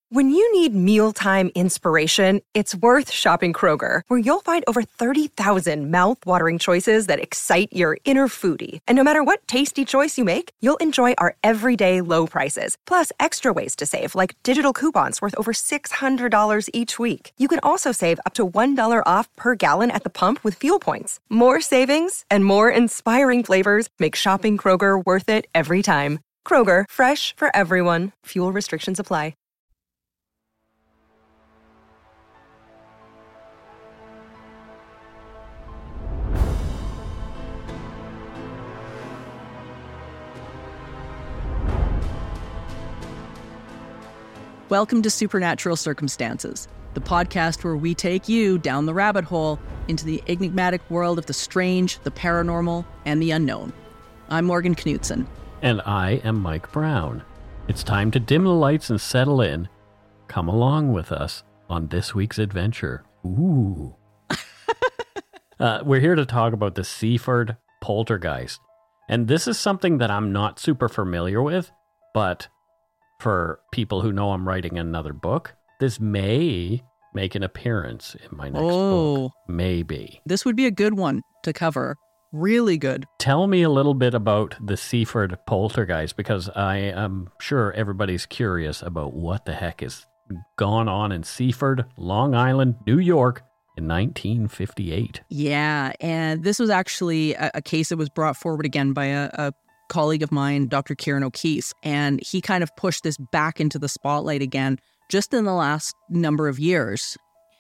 When you need mealtime inspiration, it's worth shopping Kroger, where you'll find over 30,000 mouth-watering choices that excite your inner foodie. And no matter what tasty choice you make, you'll enjoy our everyday low prices, plus extra ways to save, like digital coupons worth over $600 each week. You can also save up to $1 off per gallon at the pump with fuel points. More savings and more inspiring flavors make shopping Kroger worth it every time. Kroger, fresh for everyone. Fuel restrictions apply. Welcome to Supernatural Circumstances, the podcast where we take you down the rabbit hole into the enigmatic world of the strange, the paranormal, and the unknown. I'm Morgan Knutson. And I am Mike Brown. It's time to dim the lights and settle in. Come along with us on this week's adventure. Ooh. We're here to talk about the Seaford poltergeist. And this is something that I'm not super familiar with, but for people who know I'm writing another book, this may make an appearance in my next book. Maybe. This would be a good one to cover. Really good. Tell me a little bit about the Seaford poltergeist, because I am sure everybody's curious about what the heck is gone on in Seaford, Long Island, New York in 1958. Yeah, and this was actually a case that was brought forward again by a colleague of mine, Dr. Kieran O'Keefe, and he kind of pushed this back into the spotlight again just in the last number of years.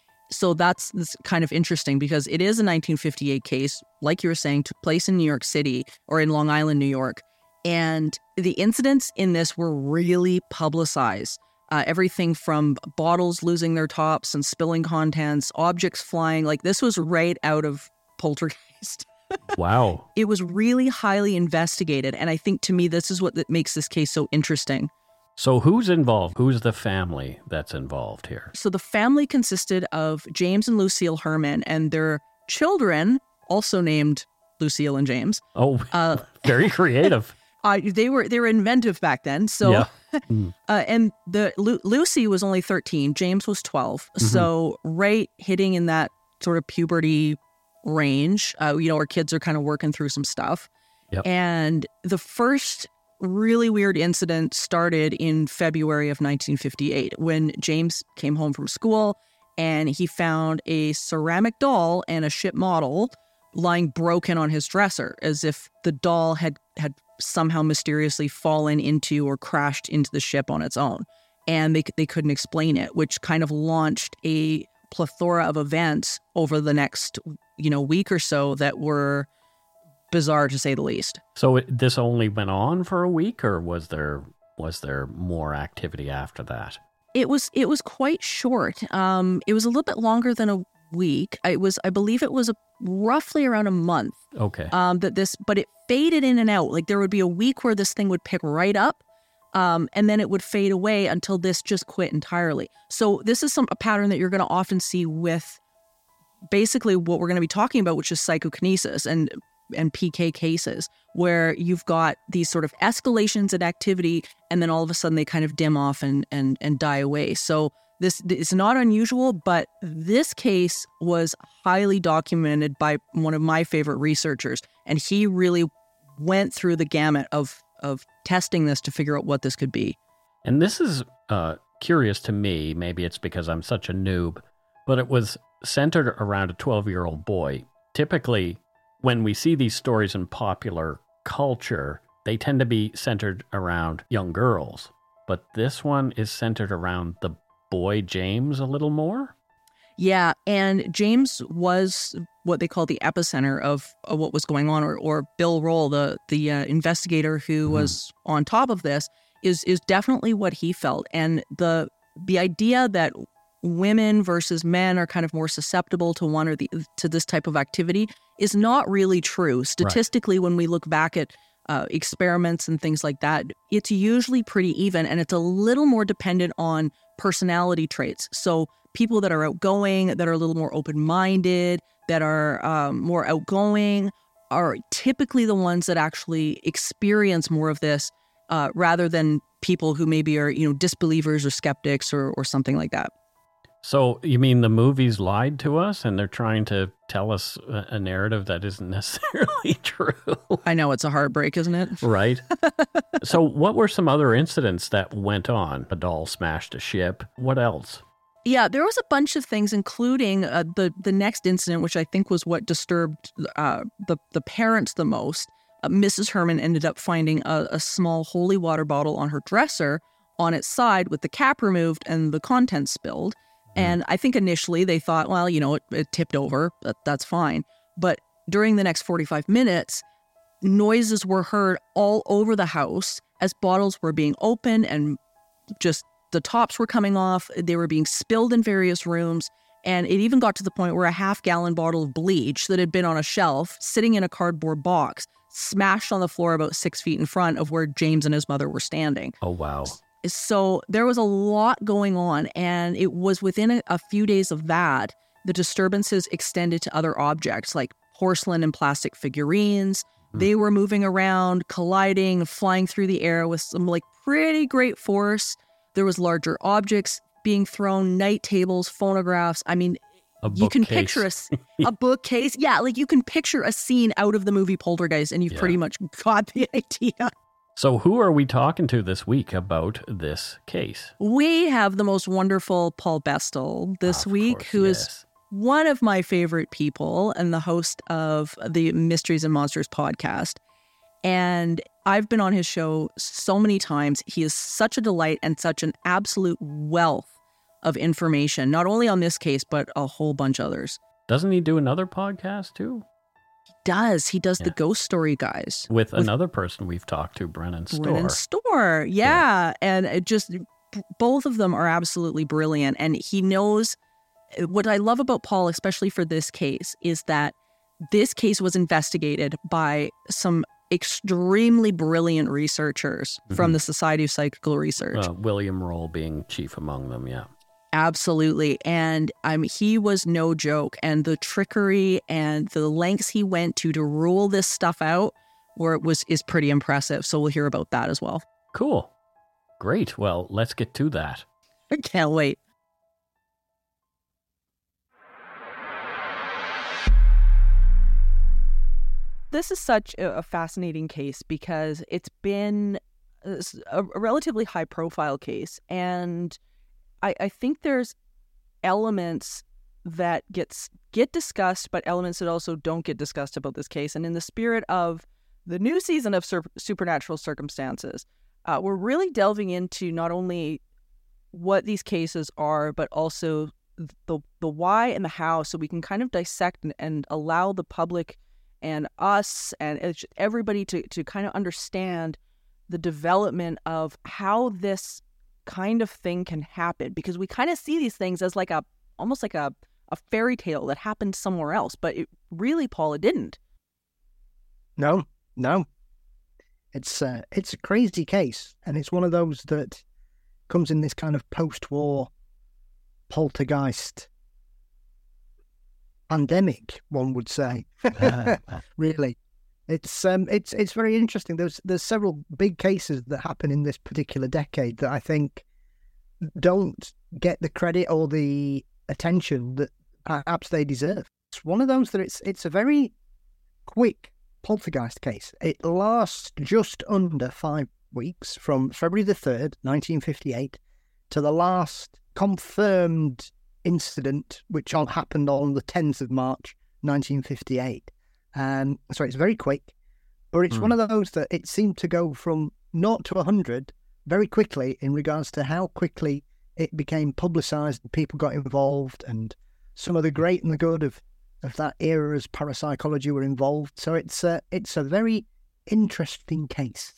So that's kind of interesting because it is a 1958 case, like you were saying, took place in New York City or in Long Island, New York. And the incidents in this were really publicized. Everything from bottles losing their tops and spilling contents, objects flying, like this was right out of Poltergeist. Wow. It was really highly investigated. And I think to me, this is what makes this case so interesting. So who's involved? Who's the family that's involved here? So the family consisted of James and Lucille Herman and their children, also named Lucille and James. Oh, very creative. They were inventive back then. So, yeah. And Lucy was only 13. James was 12. Mm-hmm. So right hitting in that sort of puberty range, our kids are kind of working through some stuff. Yep. And the first really weird incident started in February of 1958 when James came home from school and he found a ceramic doll and a ship model lying broken on his dresser, as if the doll had somehow mysteriously fallen into or crashed into the ship on its own. And they couldn't explain it, which kind of launched a plethora of events over the next week or so that were bizarre, to say the least. So this only went on for a week, or was there more activity after that? It was quite short. It was a little bit longer than a week. I believe it was roughly around a month. Okay. But it faded in and out. Like there would be a week where this thing would pick right up, and then it would fade away until this just quit entirely. So this is a pattern that you're going to often see with basically what we're going to be talking about, which is psychokinesis and PK cases, where you've got these sort of escalations in activity, and then all of a sudden they kind of dim off and die away. So this is not unusual, but this case was highly documented by one of my favorite researchers, and he really went through the gamut of testing this to figure out what this could be. And this is curious to me. Maybe it's because I'm such a noob, but it was centered around a 12-year-old boy. Typically, when we see these stories in popular culture, they tend to be centered around young girls. But this one is centered around the boy James a little more? Yeah, and James was what they call the epicenter of what was going on, or Bill Roll, the investigator who was on top of this, is definitely what he felt. And the idea that women versus men are kind of more susceptible to to this type of activity is not really true. Statistically, when we look back at experiments and things like that, it's usually pretty even, and it's a little more dependent on personality traits. So people that are outgoing, that are a little more open-minded, that are more outgoing, are typically the ones that actually experience more of this rather than people who maybe are, disbelievers or skeptics or something like that. So you mean the movies lied to us and they're trying to tell us a narrative that isn't necessarily true? I know, it's a heartbreak, isn't it? Right. So what were some other incidents that went on? A doll smashed a ship. What else? Yeah, there was a bunch of things, including the next incident, which I think was what disturbed the parents the most. Mrs. Herman ended up finding a small holy water bottle on her dresser on its side with the cap removed and the contents spilled. And I think initially they thought, well, it tipped over, but that's fine. But during the next 45 minutes, noises were heard all over the house as bottles were being opened and just the tops were coming off. They were being spilled in various rooms. And it even got to the point where a half-gallon bottle of bleach that had been on a shelf sitting in a cardboard box smashed on the floor about 6 feet in front of where James and his mother were standing. Oh, wow. So there was a lot going on, and it was within a few days of that, the disturbances extended to other objects like porcelain and plastic figurines. They were moving around, colliding, flying through the air with some pretty great force. There was larger objects being thrown, night tables, phonographs. I mean, you can picture a bookcase. Yeah, you can picture a scene out of the movie Poltergeist, and you've pretty much got the idea. So who are we talking to this week about this case? We have the most wonderful Paul Bestel this week, who is one of my favorite people and the host of the Mysteries and Monsters podcast. And I've been on his show so many times. He is such a delight and such an absolute wealth of information, not only on this case, but a whole bunch of others. Doesn't he do another podcast too? He does the Ghost Story Guys. With another person we've talked to, Brennan Storr. Yeah. And it just, both of them are absolutely brilliant. And he knows, what I love about Paul, especially for this case, is that this case was investigated by some extremely brilliant researchers from the Society of Psychical Research. William Roll being chief among them, yeah. Absolutely. And he was no joke. And the trickery and the lengths he went to rule this stuff out is pretty impressive. So we'll hear about that as well. Cool. Great. Well, let's get to that. I can't wait. This is such a fascinating case because it's been a relatively high-profile case, and I think there's elements that get discussed, but elements that also don't get discussed about this case. And in the spirit of the new season of Supernatural Circumstances, we're really delving into not only what these cases are, but also the why and the how, so we can kind of dissect and allow the public and us and everybody to kind of understand the development of how this kind of thing can happen, because we kind of see these things as almost like a fairy tale that happened somewhere else, but it really, Paul, it didn't. No. It's a crazy case, and it's one of those that comes in this kind of post-war poltergeist pandemic, one would say. Really. It's very interesting. There's several big cases that happen in this particular decade that I think don't get the credit or the attention that perhaps they deserve. It's one of those that it's a very quick poltergeist case. It lasts just under 5 weeks, from February the 3rd, 1958, to the last confirmed incident, which happened on the 10th of March, 1958. So it's very quick, but it's one of those that it seemed to go from 0 to 100 very quickly in regards to how quickly it became publicised and people got involved, and some of the great and the good of that era's parapsychology were involved. So it's a very interesting case.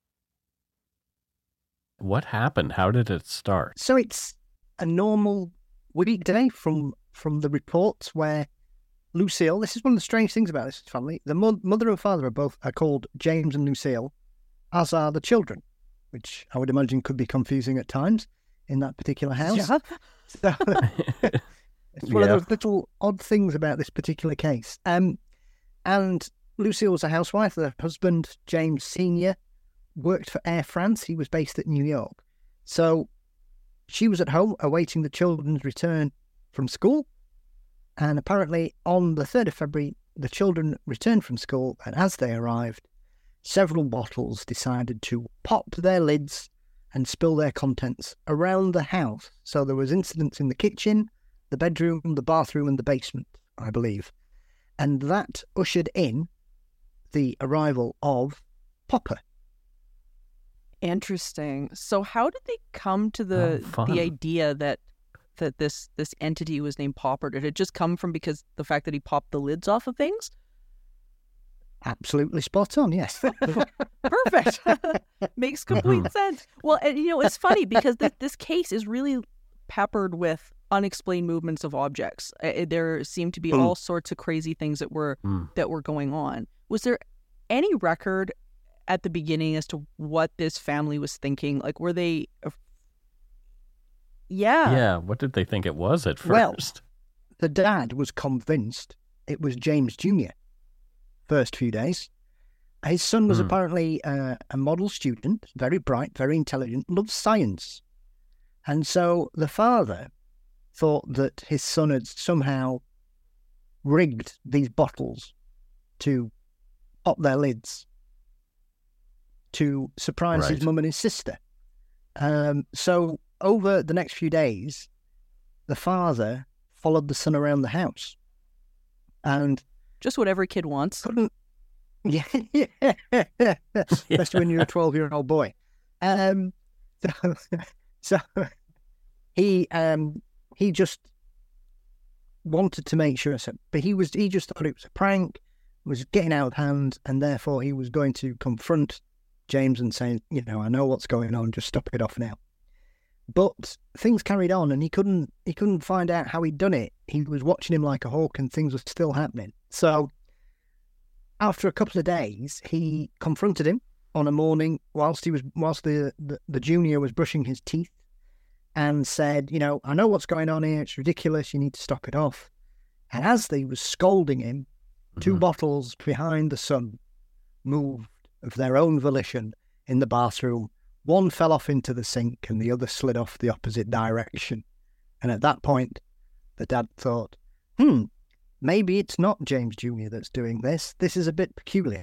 What happened? How did it start? So it's a normal weekday from the reports where Lucille, this is one of the strange things about this family, the mother and father are called James and Lucille, as are the children, which I would imagine could be confusing at times in that particular house. Yeah. So, it's one of those little odd things about this particular case. And Lucille was a housewife. Her husband, James Sr., worked for Air France. He was based at New York. So she was at home awaiting the children's return from school. And apparently on the 3rd of February, the children returned from school. And as they arrived, several bottles decided to pop their lids and spill their contents around the house. So there was incidents in the kitchen, the bedroom, the bathroom, and the basement, I believe. And that ushered in the arrival of Popper. Interesting. So how did they come to the idea that this entity was named Popper? Did it just come from because the fact that he popped the lids off of things? Absolutely spot on, yes. Perfect. Makes complete sense. Well, and it's funny because this case is really peppered with unexplained movements of objects. There seemed to be all sorts of crazy things that were going on. Was there any record at the beginning as to what this family was thinking? Like, were they... Yeah, what did they think it was at first? Well, the dad was convinced it was James Jr. first few days. His son was apparently a model student, very bright, very intelligent, loved science. And so the father thought that his son had somehow rigged these bottles to pop their lids to surprise his mum and his sister. So over the next few days, the father followed the son around the house. And just what every kid wants. Especially when you're a 12-year-old boy. So he just wanted to make sure, but he just thought it was a prank, was getting out of hand, and therefore he was going to confront James and say, I know what's going on, just stop it off now. But things carried on, and he couldn't find out how he'd done it. He was watching him like a hawk, and things were still happening. So after a couple of days, he confronted him on a morning whilst the junior was brushing his teeth, and said, I know what's going on here. It's ridiculous. You need to stop it off. And as they was scolding him, two bottles behind the son moved of their own volition in the bathroom. One fell off into the sink and the other slid off the opposite direction. And at that point, the dad thought, maybe it's not James Jr. that's doing this. This is a bit peculiar.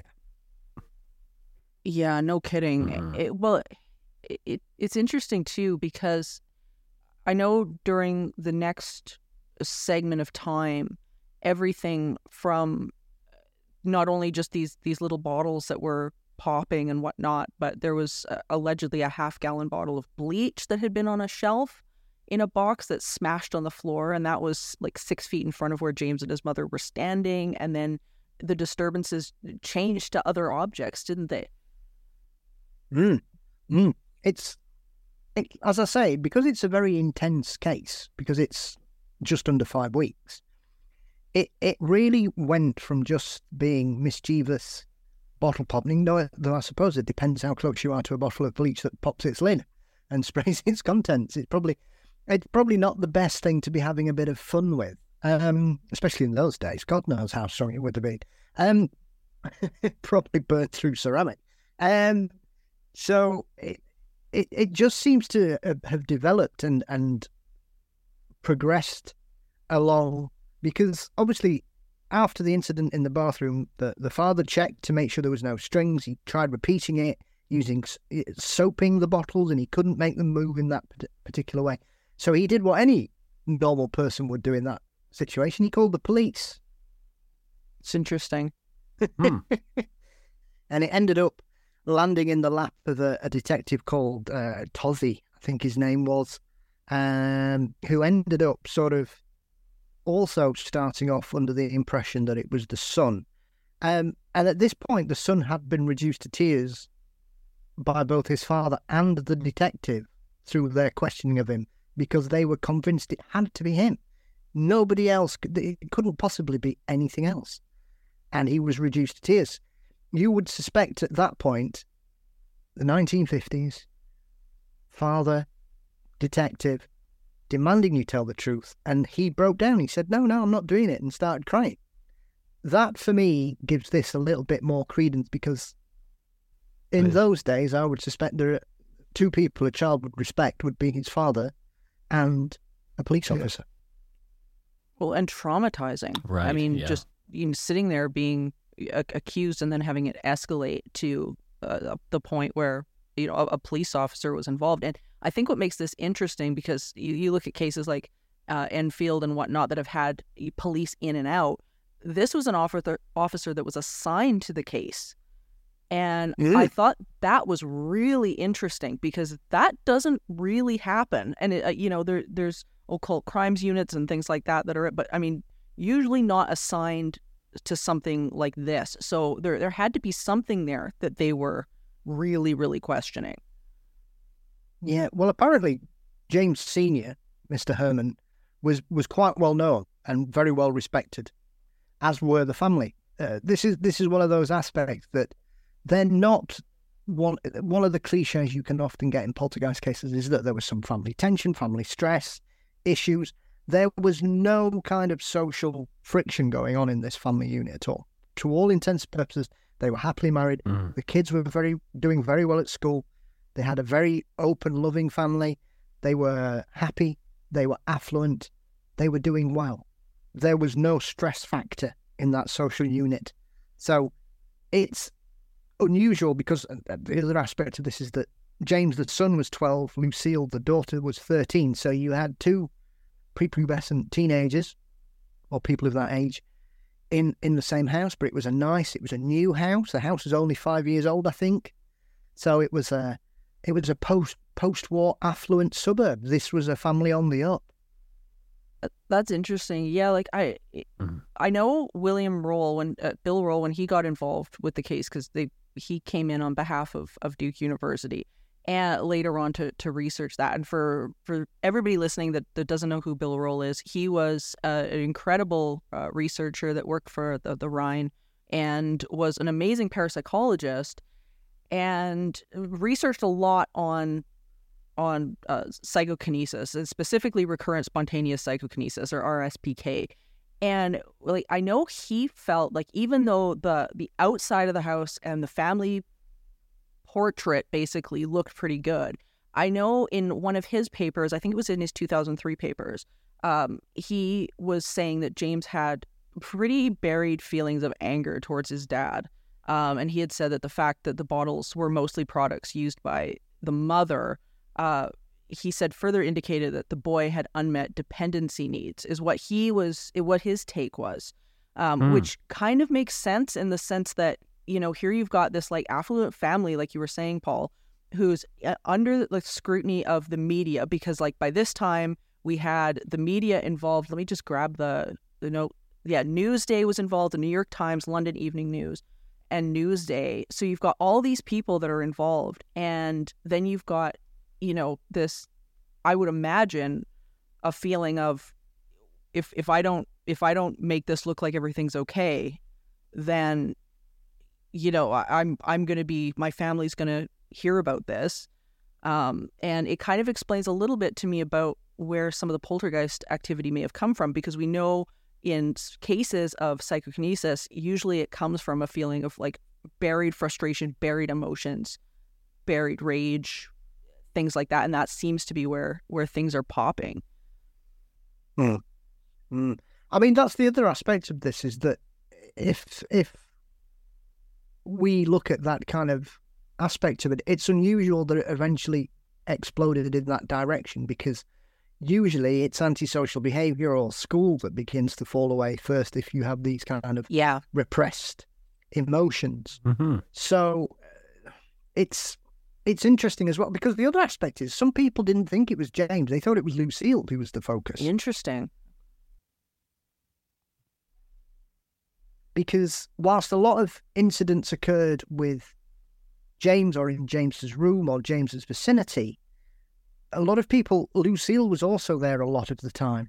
Yeah, no kidding. It's interesting, too, because I know during the next segment of time, everything from not only just these little bottles that were popping and whatnot, but there was allegedly a half-gallon bottle of bleach that had been on a shelf in a box that smashed on the floor, and that was like 6 feet in front of where James and his mother were standing. And then the disturbances changed to other objects, didn't they? It's, as I say, because it's a very intense case, because it's just under 5 weeks, it really went from just being mischievous bottle popping, though I suppose it depends how close you are to a bottle of bleach that pops its lid and sprays its contents. It's probably not the best thing to be having a bit of fun with, especially in those days. God knows how strong it would have been. It probably burnt through ceramic. So it just seems to have developed and progressed along, because obviously after the incident in the bathroom, the father checked to make sure there was no strings. He tried repeating it, soaping the bottles, and he couldn't make them move in that particular way. So he did what any normal person would do in that situation. He called the police. It's interesting. And it ended up landing in the lap of a detective called Tozzi, I think his name was, who ended up sort of also starting off under the impression that it was the son. And at this point, the son had been reduced to tears by both his father and the detective through their questioning of him, because they were convinced it had to be him. Nobody else, it couldn't possibly be anything else. And he was reduced to tears. You would suspect at that point, the 1950s, father, detective, demanding you tell the truth, and he broke down. He said, no, I'm not doing it, and started crying. That, for me, gives this a little bit more credence, because in those days, I would suspect there are two people a child would respect would be his father and a police officer. Well, and traumatizing. Right. I mean, just sitting there being accused and then having it escalate to the point where a police officer was involved. And I think what makes this interesting, because you look at cases like Enfield and whatnot that have had police in and out. This was an officer that was assigned to the case. And I thought that was really interesting because that doesn't really happen. And, there's occult crimes units and things like that are, but I mean, usually not assigned to something like this. So there had to be something there that they were really, really questioning. Yeah, well, apparently James Sr., Mr. Herman, was quite well known and very well respected, as were the family. This is one of those aspects that they're not one of the cliches you can often get in poltergeist cases is that there was some family tension, family stress, issues. There was no kind of social friction going on in this family unit at all. To all intents and purposes, they were happily married. The kids were doing very well at school. They had a very open, loving family. They were happy. They were affluent. They were doing well. There was no stress factor in that social unit. So it's unusual because the other aspect of this is that James, the son, was 12. Lucille, the daughter, was 13. So you had two prepubescent teenagers or people of that age in the same house, but it was a new house. The house was only 5 years old, I think. So it was a post-war affluent suburb. This was a family on the up. That's interesting. Yeah, like I know William Roll Bill Roll, when he got involved with the case, because he came in on behalf of Duke University and later on to research that. And for everybody listening that doesn't know who Bill Roll is, he was an incredible researcher that worked for the Rhine and was an amazing parapsychologist and researched a lot on psychokinesis, and specifically recurrent spontaneous psychokinesis, or RSPK. And like I know he felt like even though the outside of the house and the family portrait basically looked pretty good, I know in one of his papers, I think it was in his 2003 papers, he was saying that James had pretty buried feelings of anger towards his dad. And he had said that the fact that the bottles were mostly products used by the mother, he said further indicated that the boy had unmet dependency needs, is what his take was, which kind of makes sense in the sense that, here you've got this like affluent family, like you were saying, Paul, who's under the scrutiny of the media, because like by this time we had the media involved. Let me just grab the note. Yeah, Newsday was involved, the New York Times, London Evening News, and Newsday. So you've got all these people that are involved, and then you've got this, I would imagine, a feeling of if I don't make this look like everything's okay, then I'm going to be, my family's going to hear about this, and it kind of explains a little bit to me about where some of the poltergeist activity may have come from, because we know in cases of psychokinesis, usually it comes from a feeling of like buried frustration, buried emotions, buried rage, things like that, and that seems to be where things are popping. I mean, that's the other aspect of this, is that if we look at that kind of aspect of it, it's unusual that it eventually exploded in that direction, because usually it's antisocial behaviour or school that begins to fall away first if you have these kind of repressed emotions. So it's interesting as well, because the other aspect is some people didn't think it was James. They thought it was Lucille who was the focus. Interesting. Because whilst a lot of incidents occurred with James or in James's room or James's vicinity, a lot of people, Lucille was also there a lot of the time.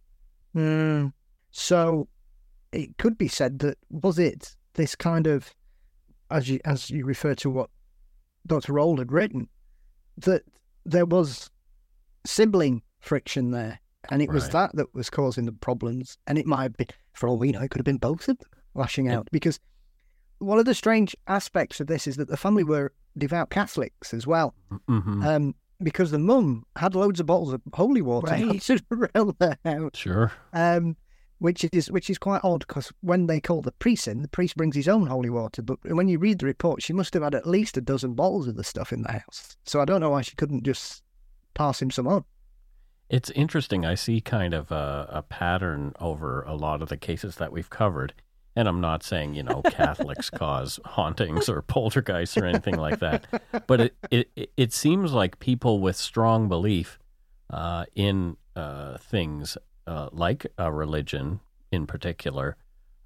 So it could be said that, was it this kind of, as you refer to what Dr. Roll had written, that there was sibling friction there, and it was that was causing the problems, and it might have been, for all we know, it could have been both of them lashing out, because one of the strange aspects of this is that the family were devout Catholics as well. Mm-hmm. Because the mum had loads of bottles of holy water around their house. Sure. Which is quite odd, because when they call the priest in, the priest brings his own holy water. But when you read the report, she must have had at least a dozen bottles of the stuff in the house. So I don't know why she couldn't just pass him some on. It's interesting. I see kind of a pattern over a lot of the cases that we've covered. And I'm not saying, Catholics cause hauntings or poltergeists or anything like that. But it seems like people with strong belief in things like a religion in particular,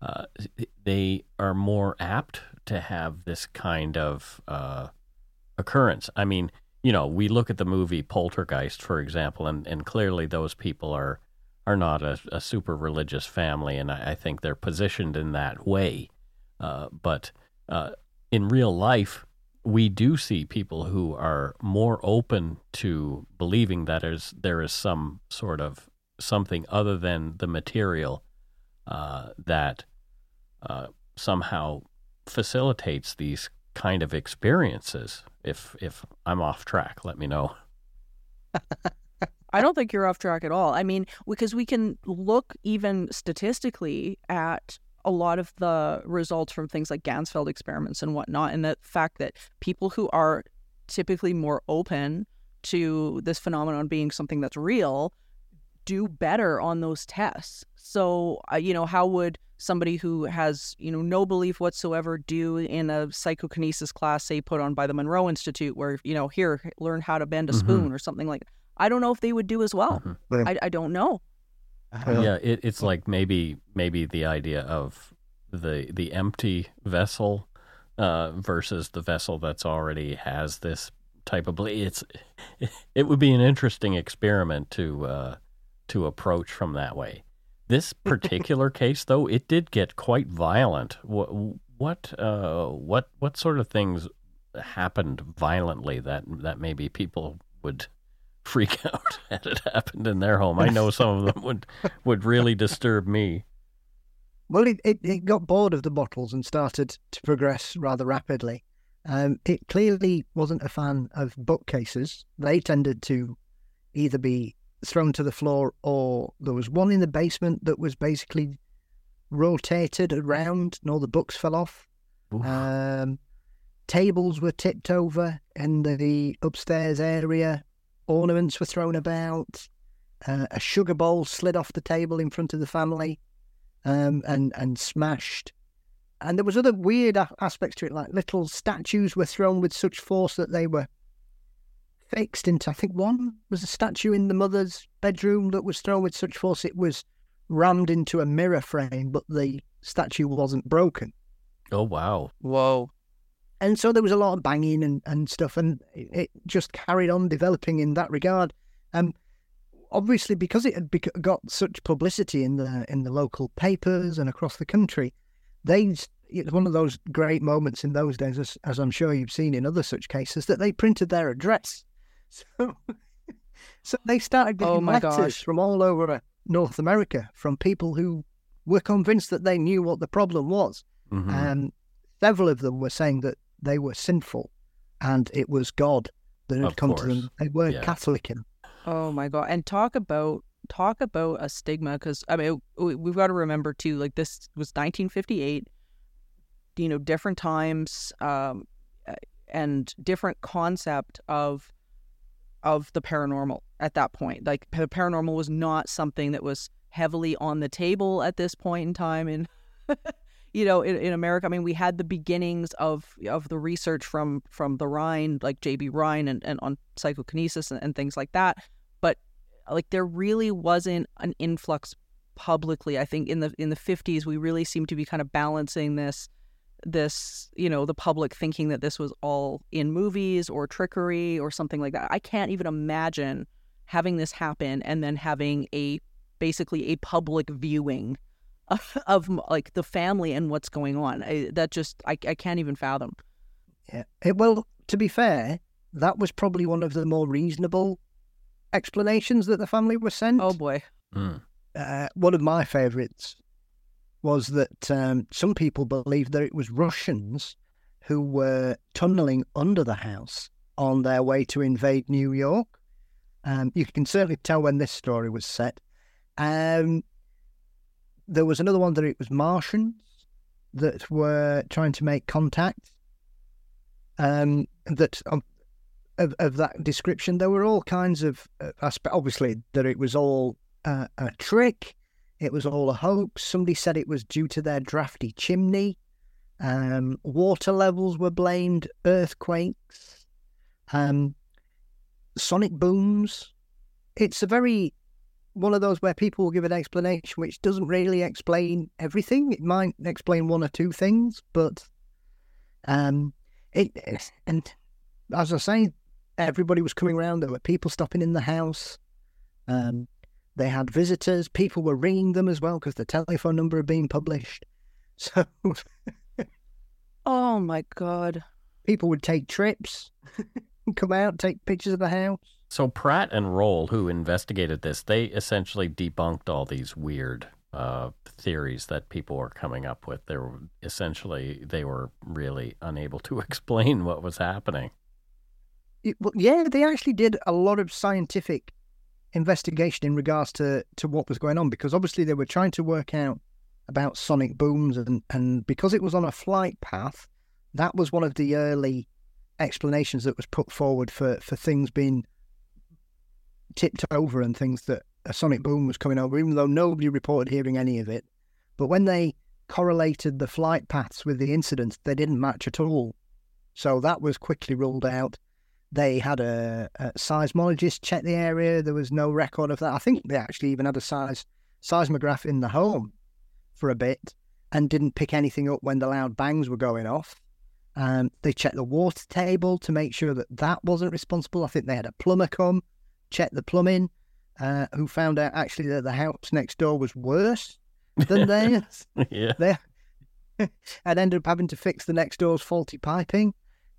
they are more apt to have this kind of occurrence. I mean, we look at the movie Poltergeist, for example, and clearly those people are not a super religious family, and I think they're positioned in that way. But in real life, we do see people who are more open to believing that there is some sort of something other than the material that somehow facilitates these kind of experiences. If I'm off track, let me know. I don't think you're off track at all. I mean, because we can look even statistically at a lot of the results from things like Ganzfeld experiments and whatnot, and the fact that people who are typically more open to this phenomenon being something that's real do better on those tests. So, how would somebody who has, no belief whatsoever do in a psychokinesis class, say, put on by the Monroe Institute, where, here, learn how to bend a spoon or something like that? I don't know if they would do as well. I don't know. Yeah, it's like maybe the idea of the empty vessel versus the vessel that's already has this type of belief. It would be an interesting experiment to approach from that way. This particular case, though, it did get quite violent. What sort of things happened violently that maybe people would freak out had it happened in their home? I know some of them would really disturb me. Well, it got bored of the bottles and started to progress rather rapidly. It clearly wasn't a fan of bookcases. They tended to either be thrown to the floor, or there was one in the basement that was basically rotated around and all the books fell off. Tables were tipped over in the upstairs area. Ornaments were thrown about. A sugar bowl slid off the table in front of the family and smashed. And there was other weird aspects to it, like little statues were thrown with such force that they were fixed into, I think one was a statue in the mother's bedroom that was thrown with such force it was rammed into a mirror frame, but the statue wasn't broken. Oh, wow. Whoa. And so there was a lot of banging and stuff, and it just carried on developing in that regard. Obviously, because it had got such publicity in the local papers and across the country, it was one of those great moments in those days, as I'm sure you've seen in other such cases, that they printed their address. So they started getting letters from all over North America from people who were convinced that they knew what the problem was. And several of them were saying that they were sinful and it was God that had come to them. They weren't Catholic. Oh my God. And talk about a stigma, because I mean, we've got to remember too, like, this was 1958, different times and different concept of the paranormal at that point. Like, the paranormal was not something that was heavily on the table at this point in time in in America. I mean, we had the beginnings of the research from the Rhine, like J.B. Rhine and on psychokinesis and things like that. But like, there really wasn't an influx publicly. I think in the 50s, we really seemed to be kind of balancing this, the public thinking that this was all in movies or trickery or something like that. I can't even imagine having this happen and then having basically a public viewing of like the family and what's going on. I can't even fathom. Yeah. Well, to be fair, that was probably one of the more reasonable explanations that the family were sent. Oh boy. One of my favourites was that some people believed that it was Russians who were tunneling under the house on their way to invade New York. You can certainly tell when this story was set. There was another one that it was Martians that were trying to make contact. That of that description, there were all kinds of aspects. Obviously, that it was all a trick. It was all a hoax. Somebody said it was due to their drafty chimney. Water levels were blamed. Earthquakes. Sonic booms. It's one of those where people will give an explanation which doesn't really explain everything. It might explain one or two things, but and as I say, everybody was coming around. There were people stopping in the house. They had visitors. People were ringing them as well because the telephone number had been published. So, oh my God, people would take trips, come out, take pictures of the house. So Pratt and Roll, who investigated this, they essentially debunked all these weird theories that people were coming up with. They were really unable to explain what was happening. Yeah, they actually did a lot of scientific investigation in regards to what was going on, because obviously they were trying to work out about sonic booms, and because it was on a flight path, that was one of the early explanations that was put forward for things being tipped over and things, that a sonic boom was coming over, even though nobody reported hearing any of it. But when they correlated the flight paths with the incidents, they didn't match at all. So that was quickly ruled out. They had a seismologist check the area. There was no record of that. I think they actually even had a seismograph in the home for a bit and didn't pick anything up when the loud bangs were going off. They checked the water table to make sure that wasn't responsible. I think they had a plumber come, check the plumbing, who found out actually that the house next door was worse than theirs. Yeah. They had ended up having to fix the next door's faulty piping.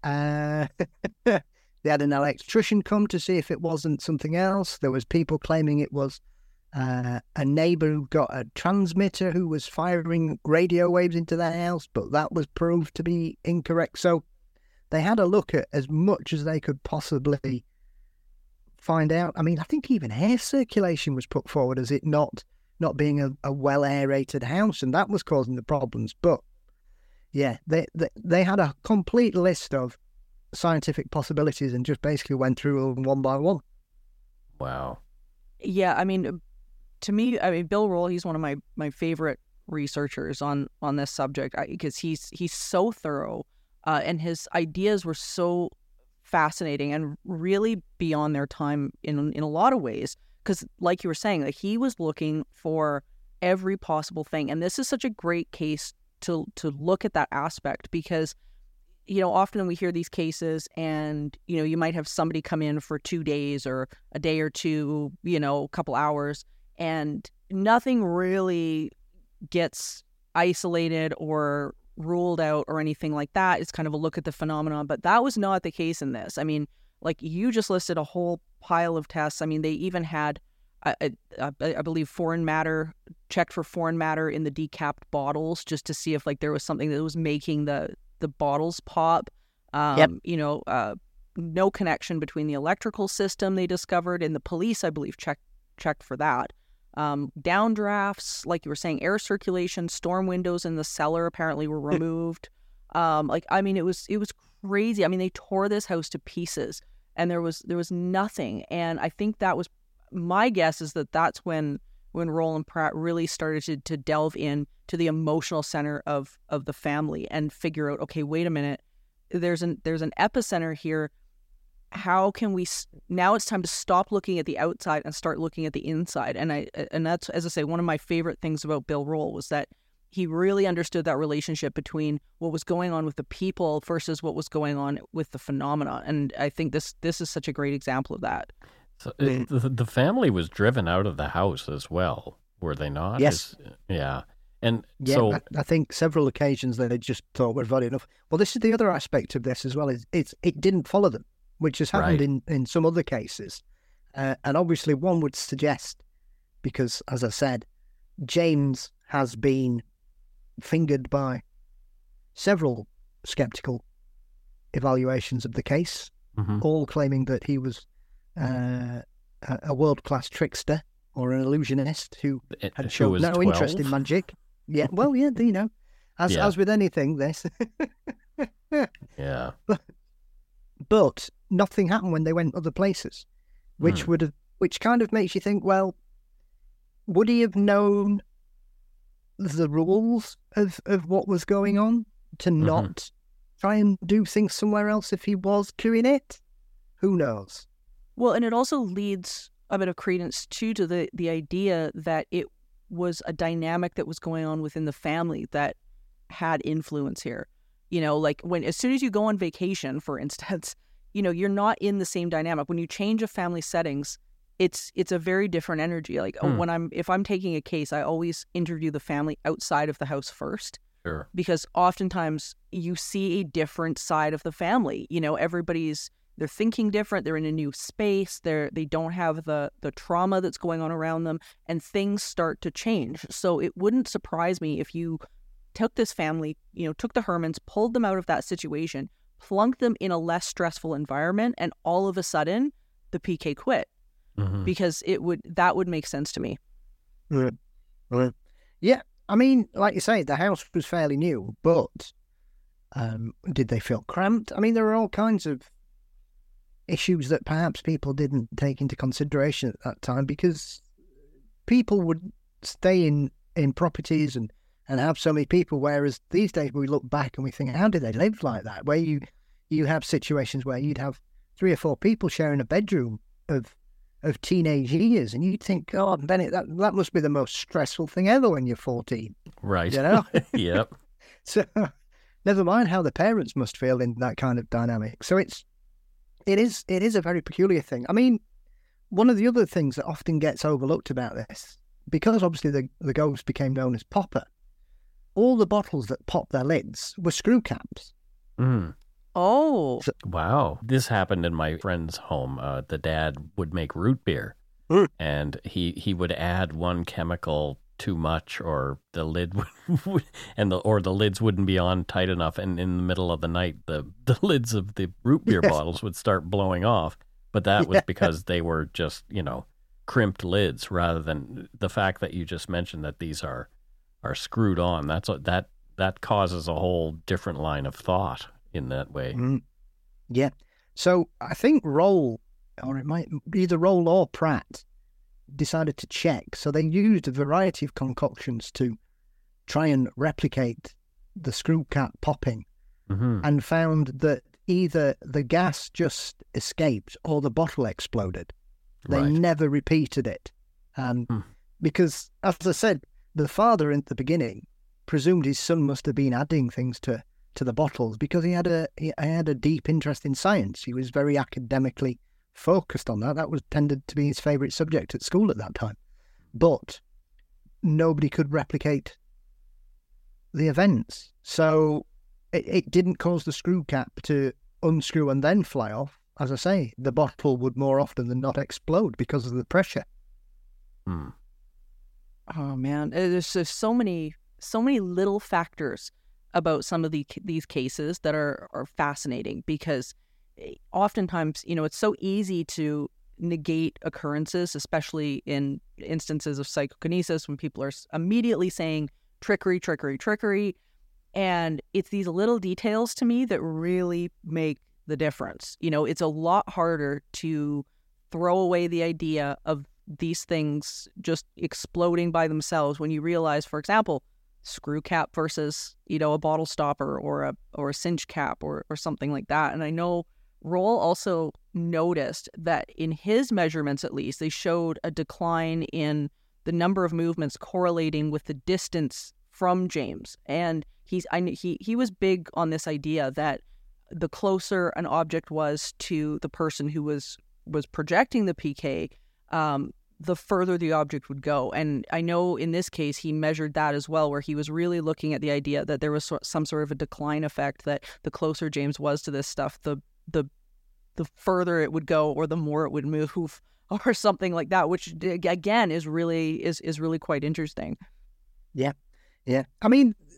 They had an electrician come to see if it wasn't something else. There was people claiming it was a neighbour who got a transmitter who was firing radio waves into their house, but that was proved to be incorrect. So they had a look at as much as they could possibly find out. I mean, I think even air circulation was put forward as it not being a well aerated house, and that was causing the problems. But yeah, they had a complete list of scientific possibilities and just basically went through them one by one. Wow. Yeah, I mean, to me, Bill Roll, he's one of my favorite researchers on this subject, because he's so thorough, and his ideas were so fascinating and really beyond their time in a lot of ways. Because, like you were saying, like, he was looking for every possible thing, and this is such a great case to look at that aspect, because often we hear these cases and, you might have somebody come in for 2 days or a day or two, a couple hours, and nothing really gets isolated or ruled out or anything like that. It's kind of a look at the phenomenon, but that was not the case in this. I mean, like, you just listed a whole pile of tests. I mean, they even had, I believe, foreign matter, checked for foreign matter in the decapped bottles just to see if, like, there was something that was making the bottles pop. Yep. No connection between the electrical system they discovered, and the police, I believe, checked for that. Downdrafts, like you were saying, air circulation, storm windows in the cellar apparently were removed. It was crazy. I mean, they tore this house to pieces, and there was nothing. And I think that was, my guess is that's when Roll and Pratt really started to delve in to the emotional center of the family and figure out, okay, wait a minute, there's an epicenter here. How can we now? It's time to stop looking at the outside and start looking at the inside. And that's, as I say, one of my favorite things about Bill Roll was that he really understood that relationship between what was going on with the people versus what was going on with the phenomena. And I think this is such a great example of that. So the family was driven out of the house as well, were they not? Yes. Yeah. And yeah, so I think several occasions they just thought we're valid enough. Well, this is the other aspect of this as well, is it didn't follow them, which has happened in some other cases. And obviously one would suggest, because as I said, James has been fingered by several skeptical evaluations of the case, all claiming that he was a world-class trickster or an illusionist who had shown no 12? Interest in magic. Yeah, well, yeah, you know, as with anything, this. Yeah. But nothing happened when they went other places, which kind of makes you think, well, would he have known the rules of what was going on to not try and do things somewhere else if he was doing it? Who knows? Well, and it also leads a bit of credence too to the idea that it was a dynamic that was going on within the family that had influence here. You know, like as soon as you go on vacation, for instance, you know, you're not in the same dynamic. When you change a family settings, it's a very different energy. Like if I'm taking a case, I always interview the family outside of the house first. Sure. Because oftentimes you see a different side of the family. You know, they're thinking different. They're in a new space. They don't have the trauma that's going on around them, and things start to change. So it wouldn't surprise me if you took this family, you know, took the Hermans, pulled them out of that situation, plunked them in a less stressful environment, and all of a sudden the PK quit. Because that would make sense to me. Yeah, I mean, like you say, the house was fairly new, but did they feel cramped? I mean, there are all kinds of issues that perhaps people didn't take into consideration at that time, because people would stay in properties and have so many people, whereas these days we look back and we think, how did they live like that? Where you have situations where you'd have 3 or 4 people sharing a bedroom of teenage years, and you'd think, oh, Bennett, that must be the most stressful thing ever when you're 14. Right. You know? Yep. So never mind how the parents must feel in that kind of dynamic. So it is a very peculiar thing. I mean, one of the other things that often gets overlooked about this, because obviously the ghost became known as Popper, all the bottles that popped their lids were screw caps. Oh. Wow. This happened in my friend's home. The dad would make root beer, and he would add one chemical too much, or the lid would, or the lids wouldn't be on tight enough, and in the middle of the night the lids of the root beer bottles would start blowing off. But that was because they were just, you know, crimped lids, rather than the fact that you just mentioned that these are screwed on. That causes a whole different line of thought in that way. Yeah. So I think Roll, or it might be either Roll or Pratt, decided to check. So they used a variety of concoctions to try and replicate the screw cap popping, and found that either the gas just escaped or the bottle exploded. They never repeated it. Because, as I said, the father in the beginning presumed his son must have been adding things to the bottles, because he had a deep interest in science. He was very academically focused on that. That was tended to be his favourite subject at school at that time. But nobody could replicate the events. So it didn't cause the screw cap to unscrew and then fly off. As I say, the bottle would more often than not explode because of the pressure. Oh man, there's just so many little factors about some of these cases that are fascinating, because oftentimes, you know, it's so easy to negate occurrences, especially in instances of psychokinesis, when people are immediately saying trickery, trickery, trickery. And it's these little details to me that really make the difference. You know, it's a lot harder to throw away the idea of these things just exploding by themselves when you realize, for example, screw cap versus, you know, a bottle stopper or a cinch cap or something like that. And I know Roll also noticed that in his measurements, at least, they showed a decline in the number of movements correlating with the distance from James. And he was big on this idea that the closer an object was to the person who was projecting the PK, the further the object would go. And I know in this case, he measured that as well, where he was really looking at the idea that there was some sort of a decline effect, that the closer James was to this stuff, the further it would go, or the more it would move, or something like that, which again is really quite interesting. Yeah. I mean,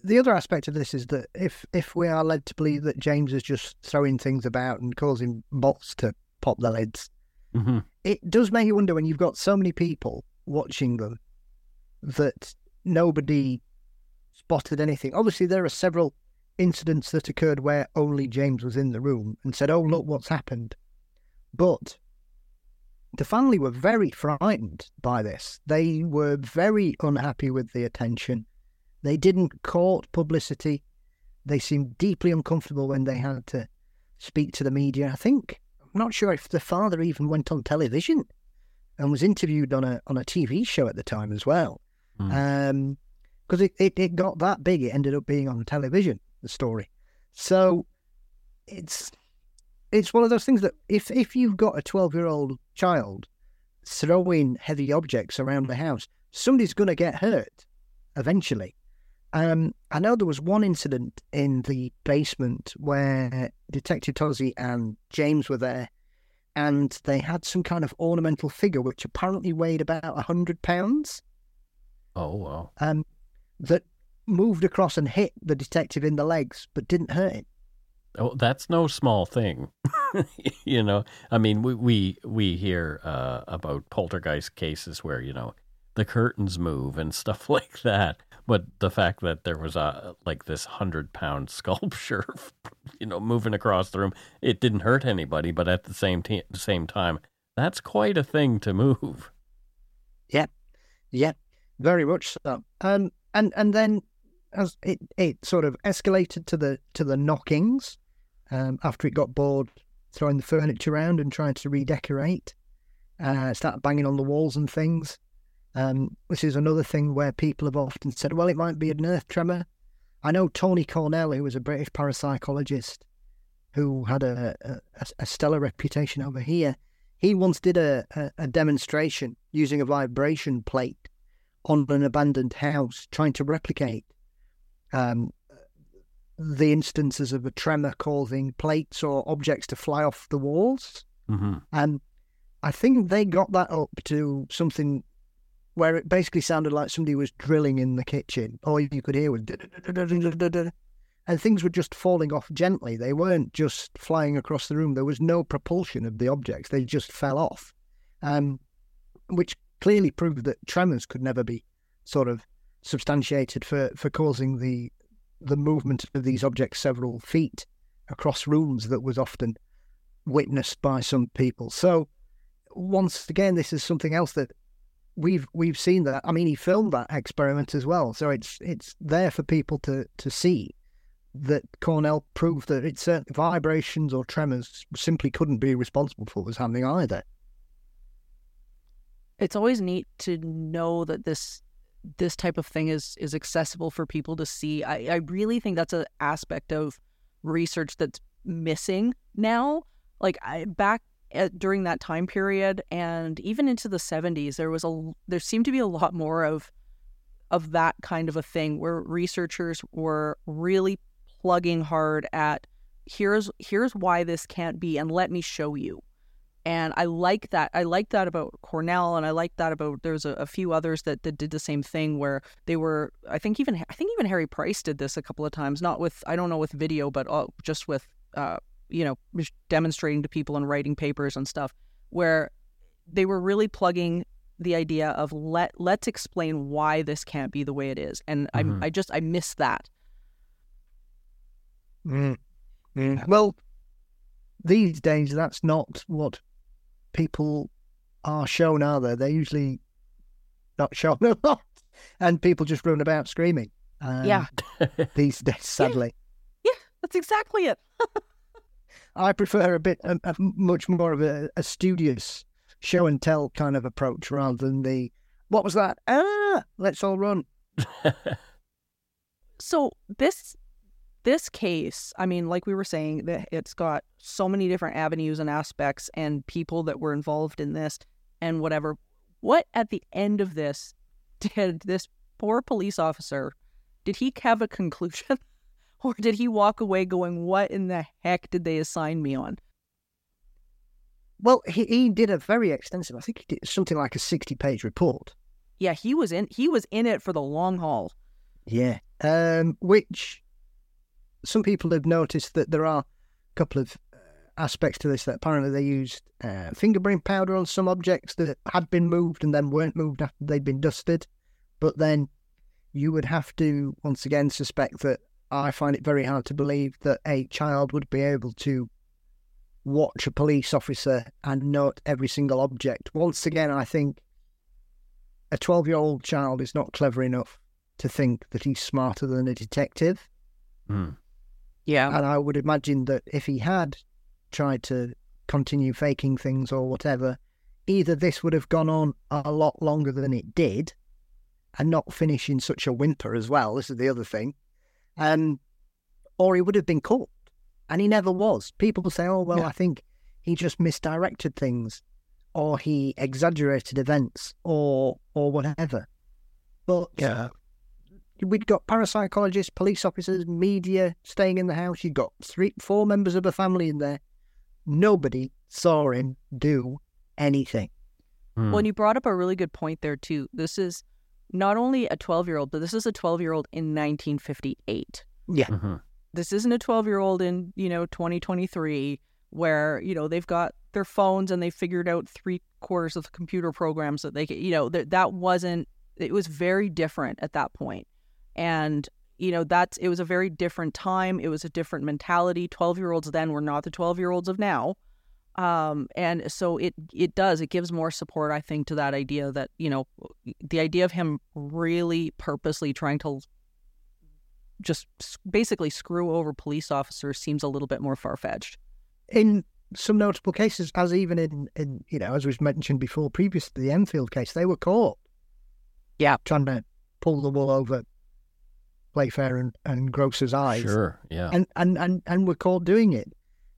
the other aspect of this is that if we are led to believe that James is just throwing things about and causing bots to pop their lids, it does make you wonder when you've got so many people watching them that nobody spotted anything. Obviously, there are several incidents that occurred where only James was in the room and said, "Oh, look what's happened." But the family were very frightened by this. They were very unhappy with the attention. They didn't court publicity. They seemed deeply uncomfortable when they had to speak to the media. I'm not sure if the father even went on television and was interviewed on a TV show at the time as well. Because it got that big, it ended up being on television, the story. So it's one of those things that if you've got a 12-year-old child throwing heavy objects around the house, somebody's going to get hurt eventually. I know there was one incident in the basement where Detective Tozzi and James were there, and they had some kind of ornamental figure which apparently weighed about 100 pounds. Oh, wow. That moved across and hit the detective in the legs, but didn't hurt him. Oh, that's no small thing. You know, I mean, we hear about poltergeist cases where, you know, the curtains move and stuff like that. But the fact that there was this 100-pound sculpture, you know, moving across the room, it didn't hurt anybody. But at the same time, that's quite a thing to move. Yeah, very much so. And then as it sort of escalated to the knockings after it got bored throwing the furniture around and trying to redecorate, started banging on the walls and things. This is another thing where people have often said, well, it might be an earth tremor. I know Tony Cornell, who was a British parapsychologist who had a stellar reputation over here, he once did a demonstration using a vibration plate on an abandoned house, trying to replicate the instances of a tremor causing plates or objects to fly off the walls. And I think they got that up to something where it basically sounded like somebody was drilling in the kitchen. All you could hear was and things were just falling off gently. They weren't just flying across the room. There was no propulsion of the objects. They just fell off, which clearly proved that tremors could never be sort of substantiated for causing the movement of these objects several feet across rooms that was often witnessed by some people. So once again, this is something else that we've seen. That, I mean, he filmed that experiment as well, so it's there for people to see that Cornell proved that it's certain vibrations or tremors simply couldn't be responsible for what was happening either. It's always neat to know that this type of thing is accessible for people to see. I really think that's an aspect of research that's missing now. Like during that time period and even into the 70s, there seemed to be a lot more of that kind of a thing where researchers were really plugging hard at here's why this can't be, and let me show you. And I like that. I like that about Cornell, and I like that about there's a few others that did the same thing where they were. I think even Harry Price did this a couple of times. Not with, I don't know, with video, but just with demonstrating to people and writing papers and stuff, where they were really plugging the idea of let's explain why this can't be the way it is. And I miss that. Well, these days that's not what people are shown, are they? They're usually not shown a lot, and people just run about screaming. These days, sadly. Yeah, that's exactly it. I prefer a much more of a studious show and tell kind of approach rather than the, what was that? Let's all run. So this case, I mean, like we were saying, that it's got so many different avenues and aspects and people that were involved in this and whatever. What at the end of this did this poor police officer, did he have a conclusion? Or did he walk away going, what in the heck did they assign me on? Well, he did a very extensive, I think he did something like a 60-page report. Yeah, he was in it for the long haul. Yeah. which some people have noticed that there are a couple of aspects to this, that apparently they used fingerprint powder on some objects that had been moved and then weren't moved after they'd been dusted. But then you would have to, once again, suspect that I find it very hard to believe that a child would be able to watch a police officer and note every single object. Once again, I think a 12-year-old child is not clever enough to think that he's smarter than a detective. Mm. Yeah. And I would imagine that if he had tried to continue faking things or whatever, either this would have gone on a lot longer than it did and not finish in such a whimper as well. This is the other thing. Or he would have been caught. And he never was. People say, oh, well, yeah, I think he just misdirected things, or he exaggerated events, or whatever. But yeah, we'd got parapsychologists, police officers, media staying in the house. You'd got 4 members of a family in there. Nobody saw him do anything. Well, and you brought up a really good point there, too. This is not only a 12-year-old, but this is a 12-year-old in 1958. Yeah. Mm-hmm. This isn't a 12-year-old in, 2023 where, they've got their phones and they figured out 3/4 of the computer programs that they could, that wasn't, it was very different at that point. And, it was a very different time. It was a different mentality. 12-year-olds then were not the 12-year-olds of now. And so it gives more support, I think, to that idea that, the idea of him really purposely trying to just basically screw over police officers seems a little bit more far-fetched. In some notable cases, as even in as was mentioned before, previous to the Enfield case, they were caught. Yeah. Trying to pull the wool over Playfair and Grocer's eyes. Sure, yeah. And were caught doing it.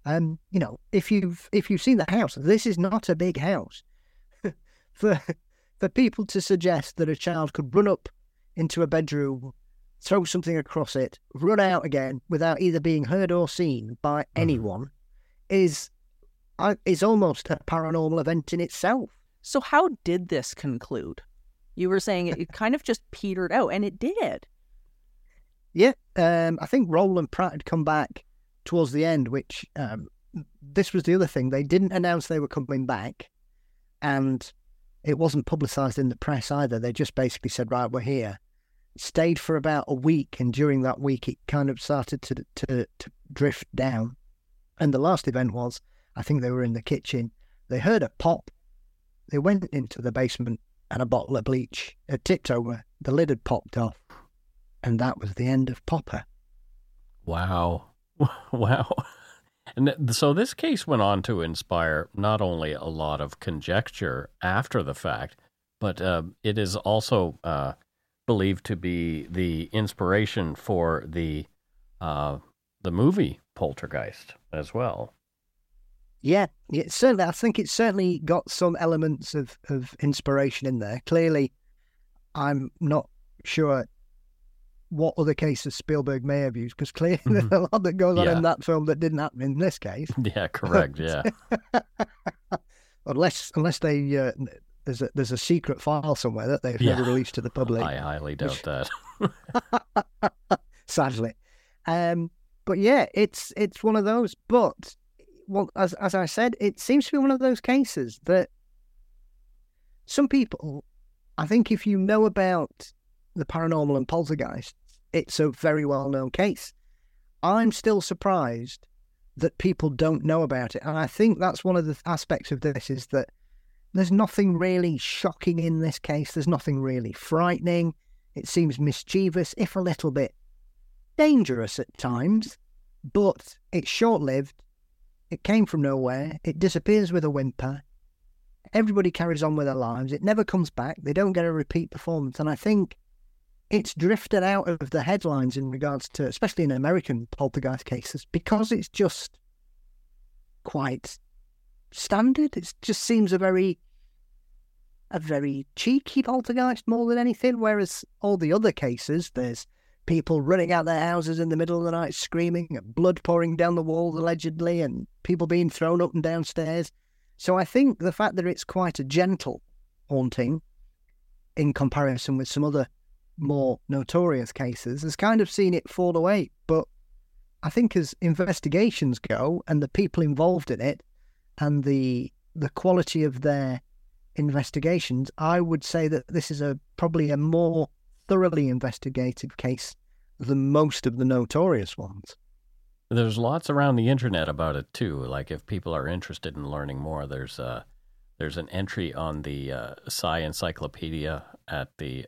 If you've seen the house, this is not a big house. For people to suggest that a child could run up into a bedroom, throw something across it, run out again without either being heard or seen by anyone is almost a paranormal event in itself. So how did this conclude? You were saying it kind of just petered out, and it did. Yeah, I think Roland Pratt had come back towards the end, which this was the other thing. They didn't announce they were coming back, and it wasn't publicised in the press either. They just basically said, right, we're here. Stayed for about a week, and during that week it kind of started to drift down. And the last event was, I think they were in the kitchen, they heard a pop, they went into the basement, and a bottle of bleach had tipped over, the lid had popped off, and that was the end of Popper. Wow. Wow. And so this case went on to inspire not only a lot of conjecture after the fact, but it is also believed to be the inspiration for the movie Poltergeist as well. Yeah, certainly. I think it's certainly got some elements of inspiration in there. Clearly, I'm not sure what other cases Spielberg may have used, because clearly there's a lot that goes on in that film that didn't happen in this case. Yeah, correct. Yeah. unless they there's a secret file somewhere that they've never released to the public. I highly doubt that. Sadly. But yeah, it's one of those. But well, as I said, it seems to be one of those cases that some people, I think if you know about the paranormal and poltergeist, it's a very well-known case. I'm still surprised that people don't know about it. And I think that's one of the aspects of this, is that there's nothing really shocking in this case. There's nothing really frightening. It seems mischievous, if a little bit dangerous at times, but it's short-lived. It came from nowhere. It disappears with a whimper. Everybody carries on with their lives. It never comes back. They don't get a repeat performance. And I think it's drifted out of the headlines in regards to, especially in American poltergeist cases, because it's just quite standard. It just seems a very cheeky poltergeist more than anything, whereas all the other cases, there's people running out their houses in the middle of the night screaming, and blood pouring down the walls allegedly, and people being thrown up and down stairs. So I think the fact that it's quite a gentle haunting in comparison with some other more notorious cases has kind of seen it fall away. But I think as investigations go and the people involved in it and the quality of their investigations, I would say that this is probably a more thoroughly investigated case than most of the notorious ones. There's lots around the internet about it too. Like if people are interested in learning more, there's an entry on the Psi Encyclopedia at the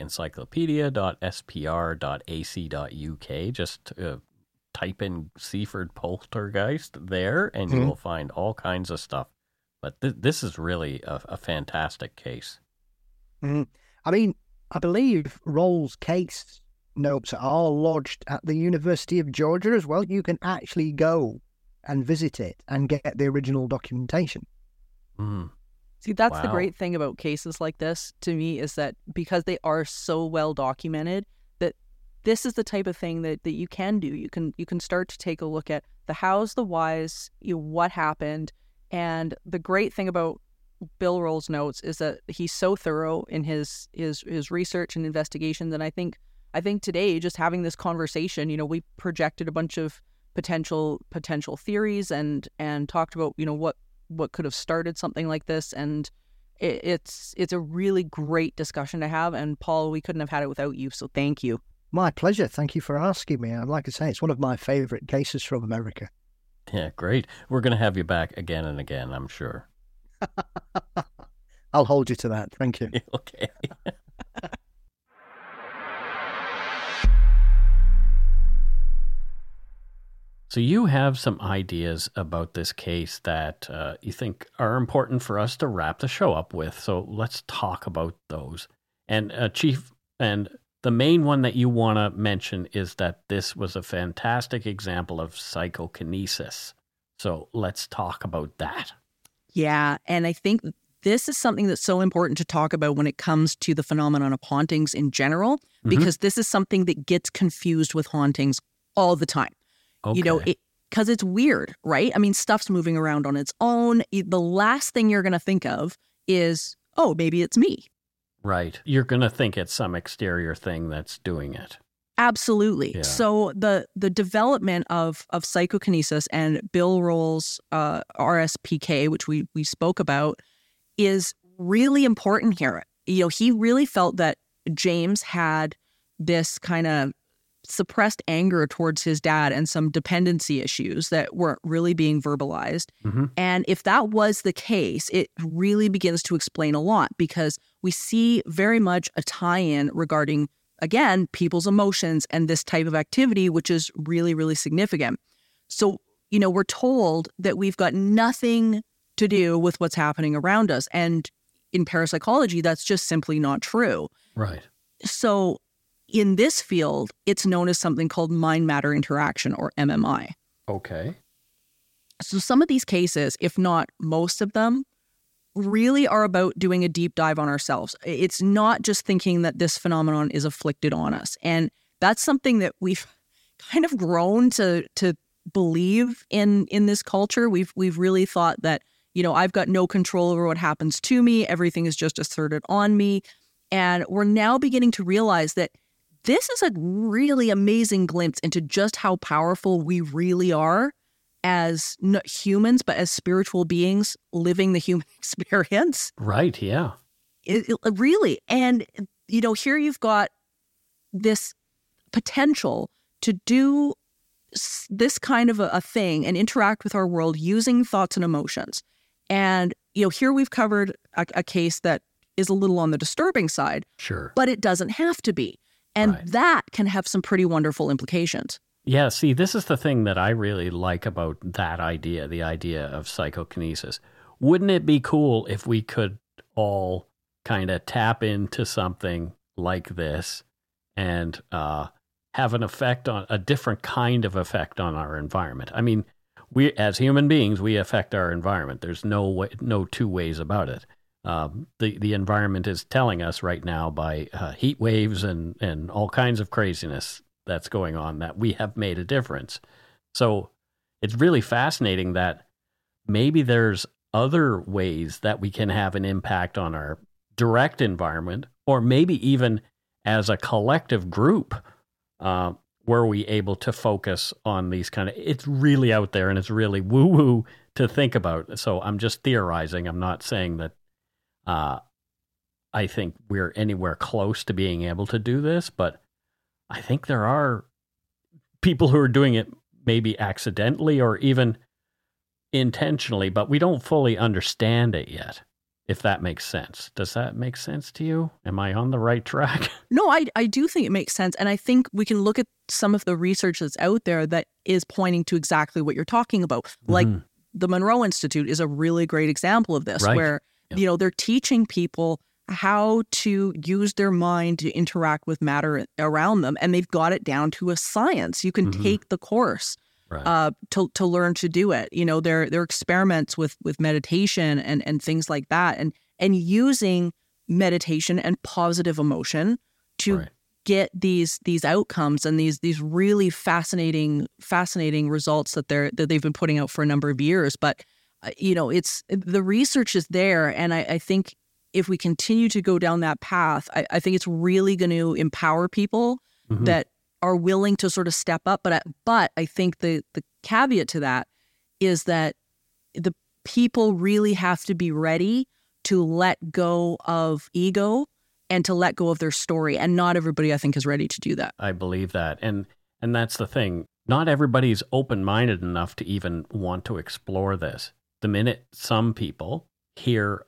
sciencyclopedia.spr.ac.uk. Just type in Seaford Poltergeist there, and you will find all kinds of stuff. But this is really a fantastic case. I mean, I believe Roll's case notes are lodged at the University of Georgia as well. You can actually go and visit it and get the original documentation. See, that's the great thing about cases like this to me, is that because they are so well documented, that this is the type of thing that you can do. You can start to take a look at the hows, the whys, what happened. And the great thing about Bill Roll's notes is that he's so thorough in his research and investigation that I think today, just having this conversation, we projected a bunch of potential theories and talked about, what could have started something like this. And it's a really great discussion to have. And Paul, we couldn't have had it without you. So thank you. My pleasure. Thank you for asking me. I'd like to say it's one of my favorite cases from America. Yeah, great. We're going to have you back again and again, I'm sure. I'll hold you to that. Thank you. Okay. So you have some ideas about this case that you think are important for us to wrap the show up with. So let's talk about those. And Chief, and the main one that you want to mention is that this was a fantastic example of psychokinesis. So let's talk about that. Yeah, and I think this is something that's so important to talk about when it comes to the phenomenon of hauntings in general, because this is something that gets confused with hauntings all the time. Okay. Because it's weird, right? I mean, stuff's moving around on its own. The last thing you're going to think of is, oh, maybe it's me. Right. You're going to think it's some exterior thing that's doing it. Absolutely. Yeah. So the development of psychokinesis and Bill Roll's RSPK, which we spoke about, is really important here. He really felt that James had this kind of suppressed anger towards his dad and some dependency issues that weren't really being verbalized. And if that was the case, it really begins to explain a lot, because we see very much a tie-in regarding, again, people's emotions and this type of activity, which is really, really significant. So, we're told that we've got nothing to do with what's happening around us. And in parapsychology, that's just simply not true. Right. So in this field, it's known as something called mind-matter interaction, or MMI. Okay. So some of these cases, if not most of them, really are about doing a deep dive on ourselves. It's not just thinking that this phenomenon is afflicted on us. And that's something that we've kind of grown to believe in this culture. We've really thought that, I've got no control over what happens to me. Everything is just asserted on me. And we're now beginning to realize that this is a really amazing glimpse into just how powerful we really are as not humans, but as spiritual beings living the human experience. Right, yeah. It really. And, here you've got this potential to do this kind of a thing and interact with our world using thoughts and emotions. And, here we've covered a case that is a little on the disturbing side. Sure. But it doesn't have to be. And that can have some pretty wonderful implications. Yeah, see, this is the thing that I really like about that idea, the idea of psychokinesis. Wouldn't it be cool if we could all kind of tap into something like this and have an effect on a different kind of effect on our environment? I mean, we as human beings, we affect our environment. There's no two ways about it. The environment is telling us right now by heat waves and all kinds of craziness that's going on that we have made a difference. So it's really fascinating that maybe there's other ways that we can have an impact on our direct environment, or maybe even as a collective group, were we able to focus on these kind of, it's really out there and it's really woo-woo to think about. So I'm just theorizing. I'm not saying that I think we're anywhere close to being able to do this, but I think there are people who are doing it maybe accidentally or even intentionally, but we don't fully understand it yet, if that makes sense. Does that make sense to you? Am I on the right track? No, I do think it makes sense. And I think we can look at some of the research that's out there that is pointing to exactly what you're talking about. Mm-hmm. Like the Monroe Institute is a really great example of this, right. Where, they're teaching people how to use their mind to interact with matter around them. And they've got it down to a science. You can take the course to learn to do it. There are experiments with meditation and things like that. And using meditation and positive emotion to get these outcomes and these really fascinating results that they've been putting out for a number of years. But, it's the research is there. And I think if we continue to go down that path, I think it's really going to empower people that are willing to sort of step up. But I think the caveat to that is that the people really have to be ready to let go of ego and to let go of their story. And not everybody, I think, is ready to do that. I believe that. And that's the thing. Not everybody's open-minded enough to even want to explore this. The minute some people hear,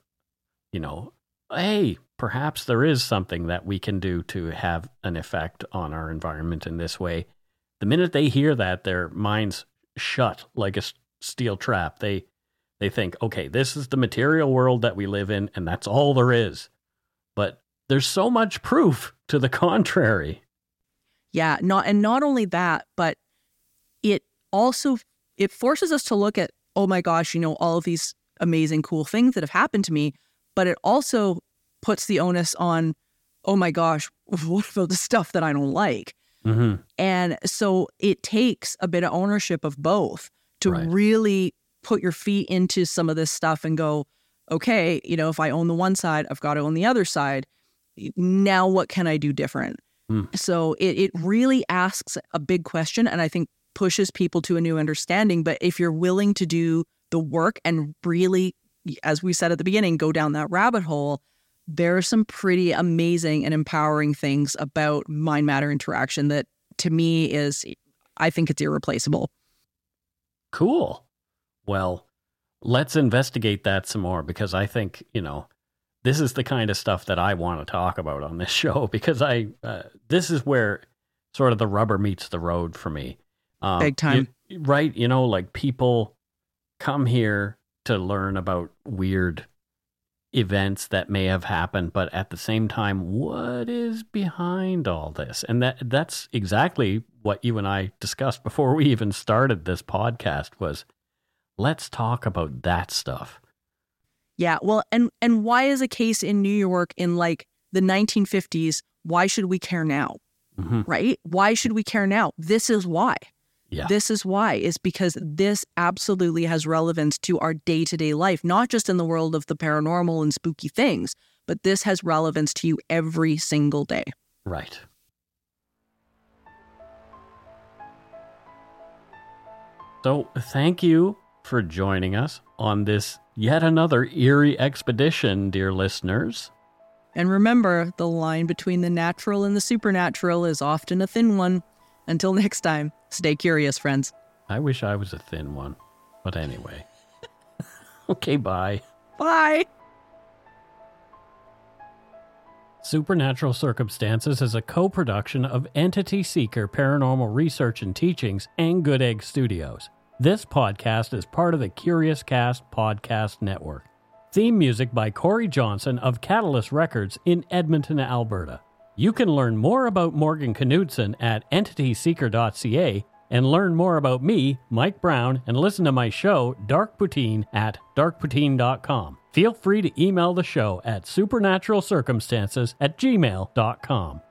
hey, perhaps there is something that we can do to have an effect on our environment in this way. The minute they hear that, their minds shut like a steel trap. They think, okay, this is the material world that we live in, and that's all there is. But there's so much proof to the contrary. Yeah, not only that, but it forces us to look at, oh my gosh, all of these amazing, cool things that have happened to me. But it also puts the onus on, oh my gosh, what about the stuff that I don't like? Mm-hmm. And so it takes a bit of ownership of both to really put your feet into some of this stuff and go, okay, if I own the one side, I've got to own the other side. Now what can I do different? So it really asks a big question, and I think pushes people to a new understanding. But if you're willing to do the work and really, as we said at the beginning, go down that rabbit hole, there are some pretty amazing and empowering things about mind-matter interaction that, to me, I think it's irreplaceable. Cool. Well, let's investigate that some more, because I think, this is the kind of stuff that I want to talk about on this show, because this is where sort of the rubber meets the road for me. Big time. Right? Like people come here to learn about weird events that may have happened, but at the same time, what is behind all this? And that's exactly what you and I discussed before we even started this podcast was, let's talk about that stuff. Yeah, well, and why is a case in New York in like the 1950s, why should we care now? Mm-hmm. Right? Why should we care now? This is why. Yeah. This is why, is because this absolutely has relevance to our day-to-day life, not just in the world of the paranormal and spooky things, but this has relevance to you every single day. Right. So thank you for joining us on this yet another eerie expedition, dear listeners. And remember, the line between the natural and the supernatural is often a thin one. Until next time, stay curious, friends. I wish I was a thin one. But anyway. Okay, bye. Bye. Supernatural Circumstances is a co-production of Entity Seeker Paranormal Research and Teachings and Good Egg Studios. This podcast is part of the Curious Cast podcast network. Theme music by Corey Johnson of Catalyst Records in Edmonton, Alberta. You can learn more about Morgan Knudsen at entityseeker.ca and learn more about me, Mike Brown, and listen to my show, Dark Poutine, at darkpoutine.com. Feel free to email the show at supernaturalcircumstances@gmail.com.